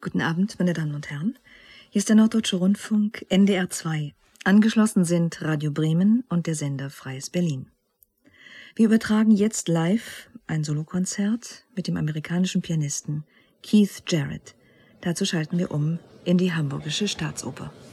Guten Abend, meine Damen und Herren. Hier ist der Norddeutsche Rundfunk, NDR 2. Angeschlossen sind Radio Bremen und der Sender Freies Berlin. Wir übertragen jetzt live ein Solokonzert mit dem amerikanischen Pianisten Keith Jarrett. Dazu schalten wir um in die Hamburgische Staatsoper.